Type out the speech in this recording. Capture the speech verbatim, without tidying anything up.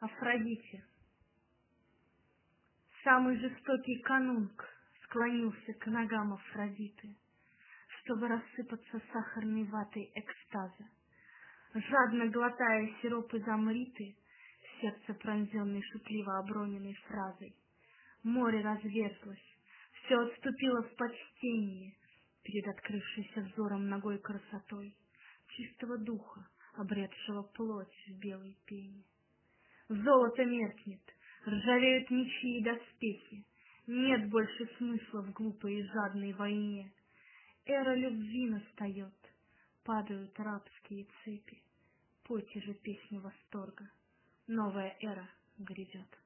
Афродите. Самый жестокий канунг склонился к ногам Афродиты, чтобы рассыпаться сахарной ватой экстаза. Жадно глотая сироп из амриты, сердце пронзенной шутливо оброненной фразой, море разверзлось, все отступило в почтение перед открывшейся взором ногой красотой чистого духа, обретшего плоть в белой пене. Золото меркнет, ржавеют мечи и доспехи, нет больше смысла в глупой и жадной войне. Эра любви настает, падают рабские цепи. Пойте же песню восторга, новая эра грядет.